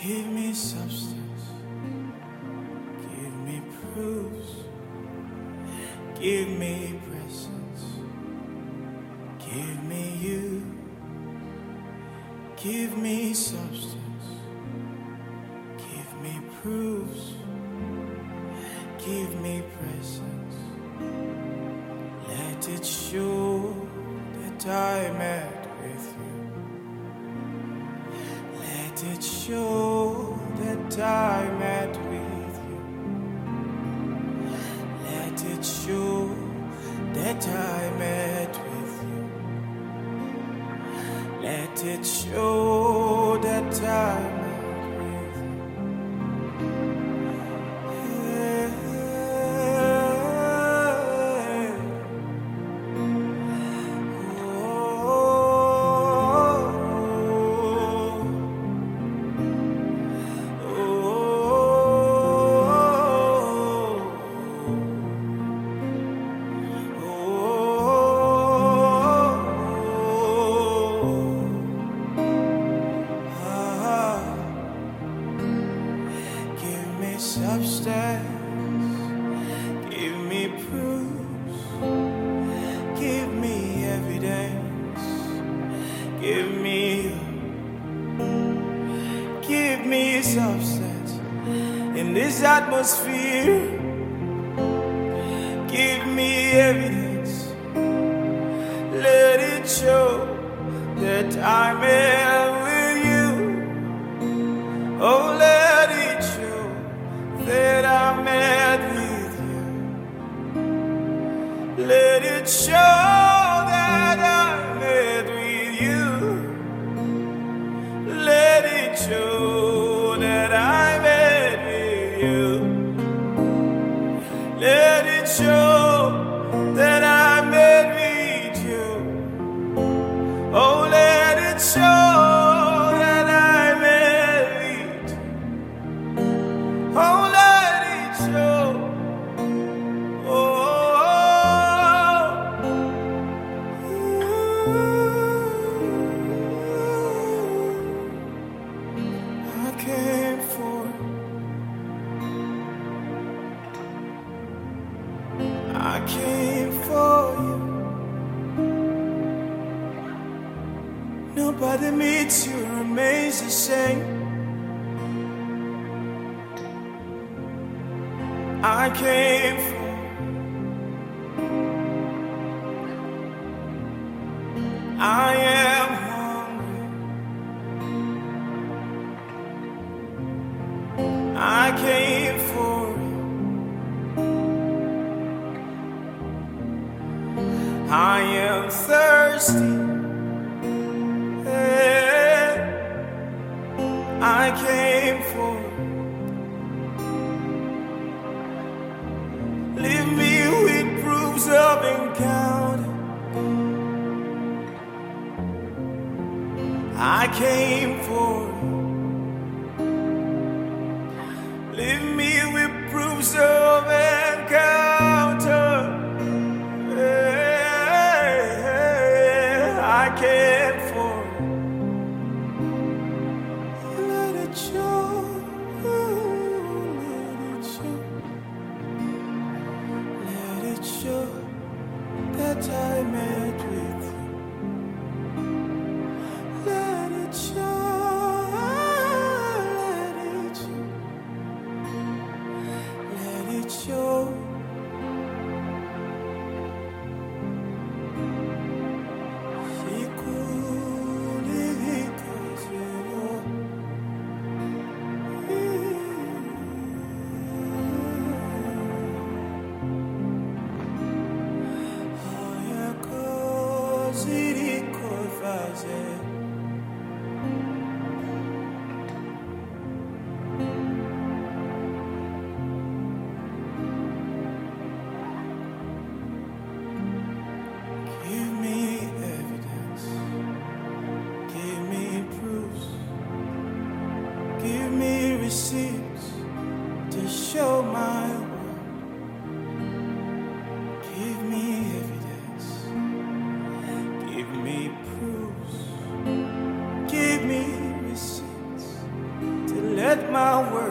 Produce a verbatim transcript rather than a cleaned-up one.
Give me substance, give me proofs, give me presence, give me you, give me substance, give me proofs, give me presence. Let it show that I met with you. Let it show that I met with you. Let it show that I met with you. Let it show that I met with you. Substance, give me proofs, give me evidence, give me, give me substance in this atmosphere, give me evidence, let it show that I'm in with you, oh let it show that I met with you. Let it show that I met with you. Let it show that I met with you. Let it show that I met with you. Oh, let it show. Oh, let it show. Oh, I came for, I came for you. Nobody meets you, remains the same. I came for, I am hungry. I came for, I am thirsty. I came for. Leave me with proofs of encounter. I came for. Leave me with proofs of encounter. I came for. Let it show. Let it show. Show that I met with you. Let it show, let it show, let it show. She could because you give me evidence, give me proofs, give me receipts to show my work. Give me evidence, give me proofs, give me receipts to let let my world